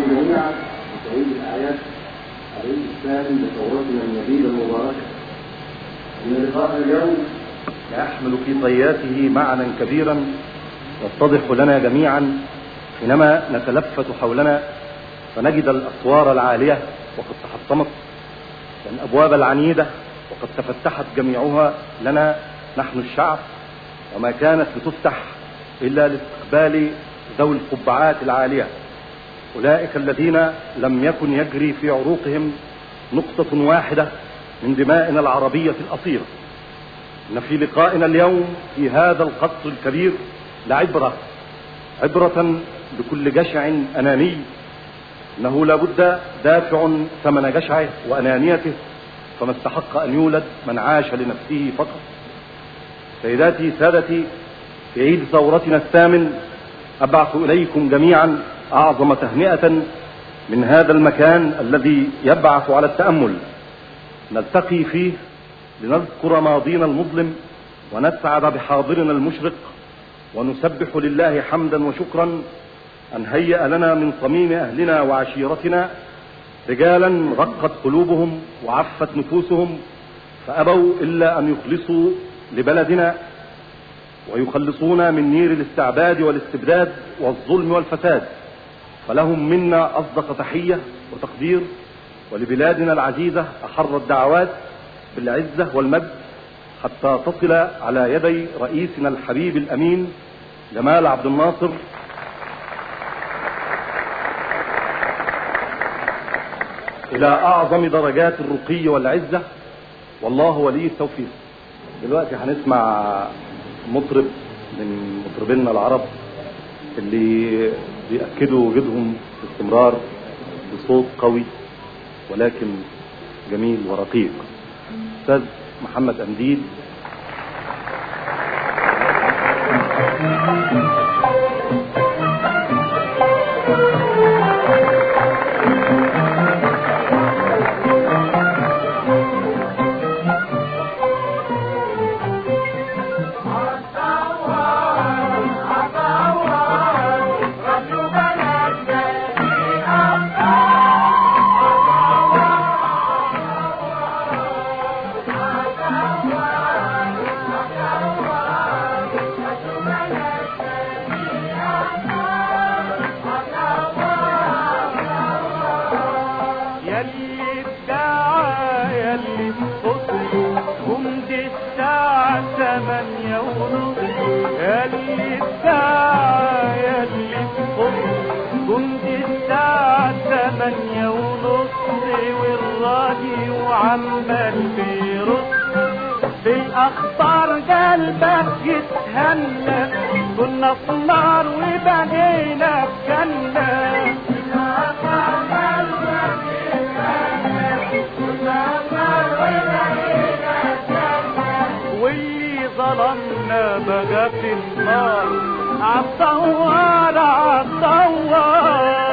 بكم جميعا بسعيد الأعياد عليه الثاني لثورتنا النبيلة المباركة. إن لقاءنا اليوم يحمل في طياته معنى كبيرا يتضح لنا جميعا حينما نتلفت حولنا فنجد الأسوار العالية وقد تحطمت، والأبواب العنيدة وقد تفتحت جميعها لنا نحن الشعب، وما كانت لتفتح إلا لاستقبال ذوي القبعات العالية، أولئك الذين لم يكن يجري في عروقهم نقطة واحدة من دمائنا العربية الأصيلة. إن في لقائنا اليوم في هذا القصر الكبير لعبرة لكل جشع أناني، إنه لابد دافع ثمن جشعه وأنانيته، فما استحق أن يولد من عاش لنفسه فقط. سيداتي سادتي، في عيد ثورتنا الثامن أبعث إليكم جميعا أعظم تهنئة من هذا المكان الذي يبعث على التأمل، نلتقي فيه لنذكر ماضينا المظلم ونسعد بحاضرنا المشرق، ونسبح لله حمدا وشكرا أن هيأ لنا من صميم أهلنا وعشيرتنا رجالا رقت قلوبهم وعفت نفوسهم، فأبوا إلا أن يخلصوا لبلدنا ويخلصونا من نير الاستعباد والاستبداد والظلم والفساد. فلهم منا أصدق تحية وتقدير، ولبلادنا العزيزة أحر الدعوات بالعزة والمجد حتى تصل على يدي رئيسنا الحبيب الأمين جمال عبد الناصر إلى أعظم درجات الرقي والعزة، والله ولي التوفيق. دلوقتي هنسمع مطرب من مطربينا العرب اللي بيأكدوا وجودهم باستمرار بصوت قوي ولكن جميل ورقيق، أستاذ محمد أمديد. بالأخطار قلبك يتهنى، كنا صنار وبقينا بجنة. بالأخطار قلبك يتهنى، كنا صنار وبقينا بجنة. واللي ظلمنا بقى في النار، عالثوار عالثوار.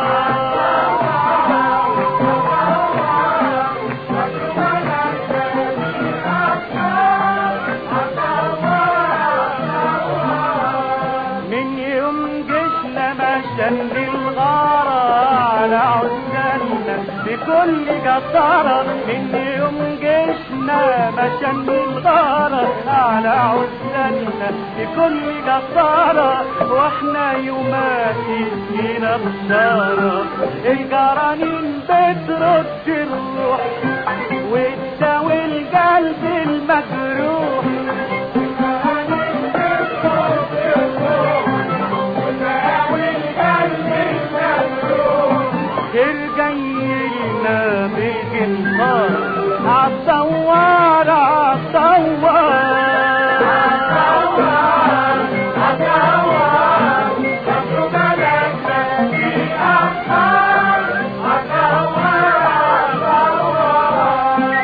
بكل جسارة من يوم جيشنا مشان الغارة على عزلنا بكل جسارة، واحنا يوماتي فينا بشارة. الجرانين بترد الروح وتداوي القلب المجروح، جايلنا بالجنطار عالثوار عالثوار عالثوار عالثوار. شكروا بلدنا في أخطار عالثوار عالثوار.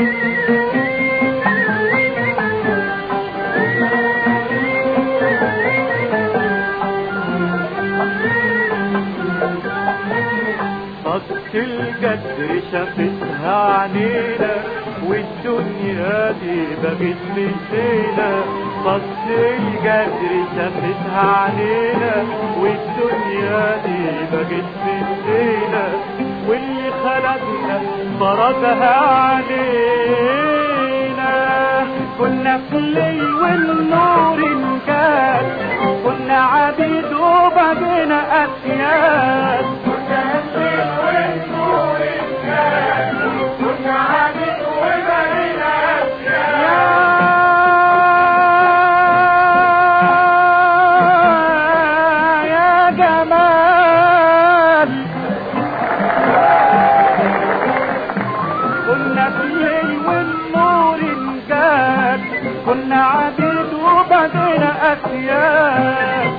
الجدر شافتها عنينا والدنيا دي بقت لسينا. الجدر شافتها علينا والدنيا دي بقت في ايدينا واللي خلقنا فرضها علينا كنا في الليل والنور انجاد كنا عبيد وبقينا اسياد كنا في الليل والنور انجاد كنا عبيد وبقينا اسياد كنا عبيد وبقينا أسياد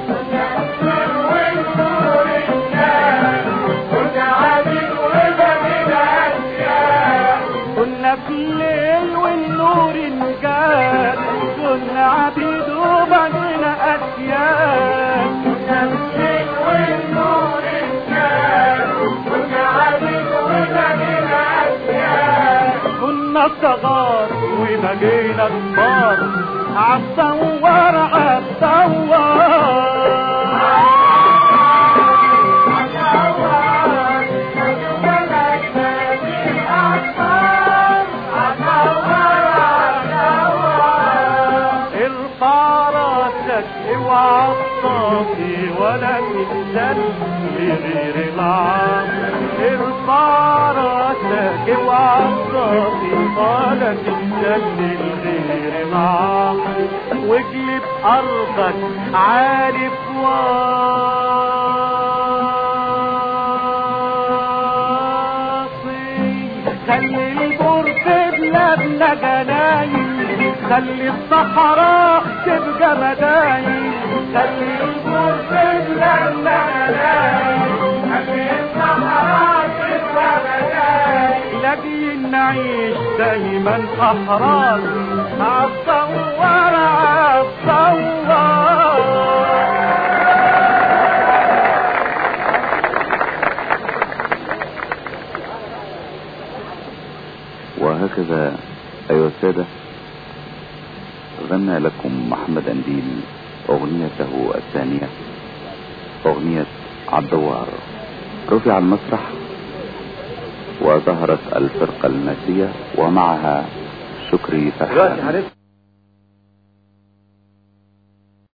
كنا عبيد وبقينا أسياد كنا في الليل والنور انجاد كنا عبيد وبقينا أسياد كنا في الليل والنور انجاد كنا عبيد وبقينا أسياد كنا صغار وبقينا كبار عالثوار ارفع راسك اوعى الطافي ولا تنزل لغير العام ارفع راسك اوعى الطافي ولا تنزل لغير العام واجلب ارضك عالي واصي خلي البر في بلادنا جناين خلي الصحراء تبقى مداين خلي البر في بلادنا جناين خلي الصحراء تبقى مداين لاجل نعيش دايما احرار عالثوار وهكذا أيها السادة غنى لكم محمد أنديل أغنيته الثانية أغنية عالدوار. رفع المسرح وظهرت الفرقة الماسية ومعها شكري فرحان.